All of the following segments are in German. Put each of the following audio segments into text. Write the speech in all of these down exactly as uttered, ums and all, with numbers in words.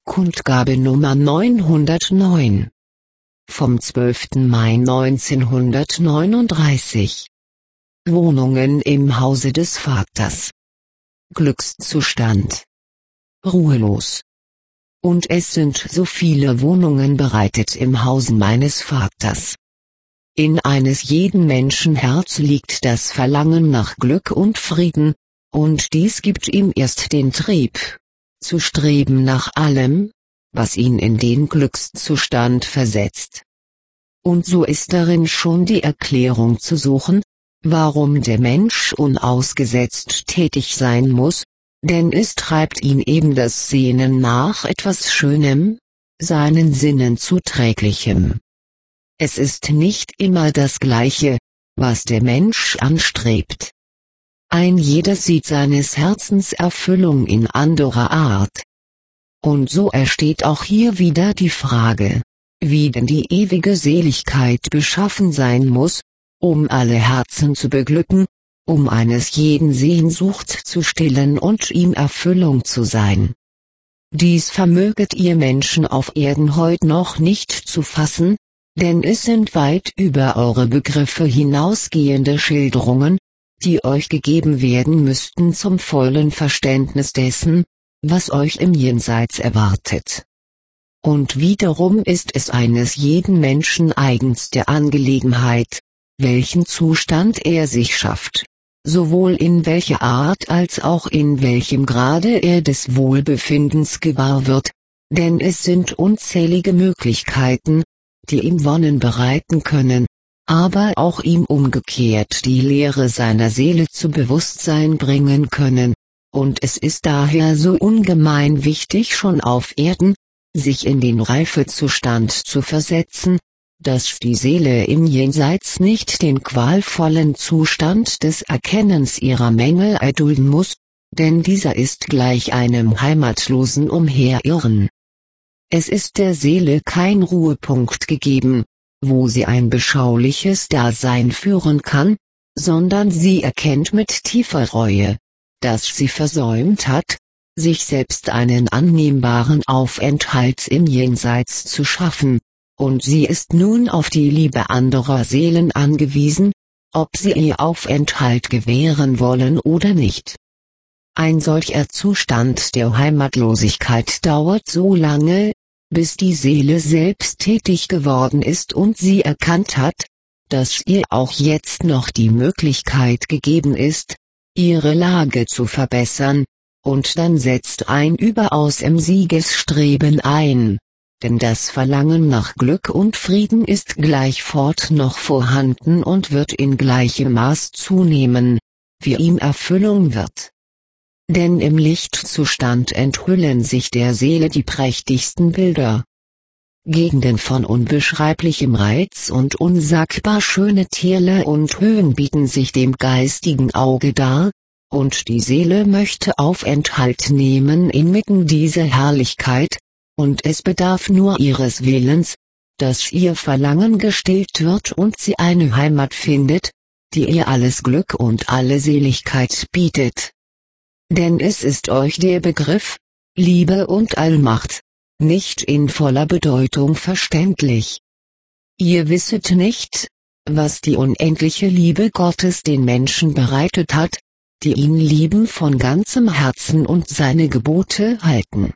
Kundgabe Nummer neunhundertneun. Vom zwölften Mai neunzehnhundertneununddreißig. Wohnungen im Hause des Vaters. Glückszustand. Ruhelos. Und es sind so viele Wohnungen bereitet im Hause meines Vaters. In eines jeden Menschen Herz liegt das Verlangen nach Glück und Frieden, und dies gibt ihm erst den Trieb, zu streben nach allem, was ihn in den Glückszustand versetzt. Und so ist darin schon die Erklärung zu suchen, warum der Mensch unausgesetzt tätig sein muss, denn es treibt ihn eben das Sehnen nach etwas Schönem, seinen Sinnen zuträglichem. Es ist nicht immer das Gleiche, was der Mensch anstrebt. Ein jeder sieht seines Herzens Erfüllung in anderer Art. Und so ersteht auch hier wieder die Frage, wie denn die ewige Seligkeit beschaffen sein muss, um alle Herzen zu beglücken, um eines jeden Sehnsucht zu stillen und ihm Erfüllung zu sein. Dies vermöget ihr Menschen auf Erden heut noch nicht zu fassen, denn es sind weit über eure Begriffe hinausgehende Schilderungen, die euch gegeben werden müssten zum vollen Verständnis dessen, was euch im Jenseits erwartet. Und wiederum ist es eines jeden Menschen eigenste Angelegenheit, welchen Zustand er sich schafft, sowohl in welcher Art als auch in welchem Grade er des Wohlbefindens gewahr wird, denn es sind unzählige Möglichkeiten, die ihm Wonnen bereiten können, aber auch ihm umgekehrt die Leere seiner Seele zu Bewusstsein bringen können, und es ist daher so ungemein wichtig schon auf Erden, sich in den Reifezustand zu versetzen, dass die Seele im Jenseits nicht den qualvollen Zustand des Erkennens ihrer Mängel erdulden muss, denn dieser ist gleich einem heimatlosen Umherirren. Es ist der Seele kein Ruhepunkt gegeben, wo sie ein beschauliches Dasein führen kann, sondern sie erkennt mit tiefer Reue, dass sie versäumt hat, sich selbst einen annehmbaren Aufenthalt im Jenseits zu schaffen, und sie ist nun auf die Liebe anderer Seelen angewiesen, ob sie ihr Aufenthalt gewähren wollen oder nicht. Ein solcher Zustand der Heimatlosigkeit dauert so lange, bis die Seele selbst tätig geworden ist und sie erkannt hat, dass ihr auch jetzt noch die Möglichkeit gegeben ist, ihre Lage zu verbessern, und dann setzt ein überaus im Siegesstreben ein, denn das Verlangen nach Glück und Frieden ist gleichfort noch vorhanden und wird in gleichem Maß zunehmen, wie ihm Erfüllung wird. Denn im Lichtzustand enthüllen sich der Seele die prächtigsten Bilder. Gegenden von unbeschreiblichem Reiz und unsagbar schöne Täler und Höhen bieten sich dem geistigen Auge dar, und die Seele möchte Aufenthalt nehmen inmitten dieser Herrlichkeit, und es bedarf nur ihres Willens, dass ihr Verlangen gestillt wird und sie eine Heimat findet, die ihr alles Glück und alle Seligkeit bietet. Denn es ist euch der Begriff Liebe und Allmacht nicht in voller Bedeutung verständlich. Ihr wisset nicht, was die unendliche Liebe Gottes den Menschen bereitet hat, die ihn lieben von ganzem Herzen und seine Gebote halten.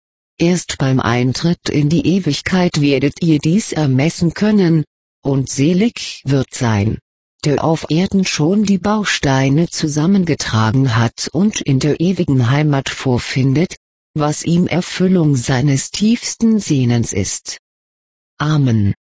Erst beim Eintritt in die Ewigkeit werdet ihr dies ermessen können, und selig wird sein, der auf Erden schon die Bausteine zusammengetragen hat und in der ewigen Heimat vorfindet, was ihm Erfüllung seines tiefsten Sehnens ist. Amen.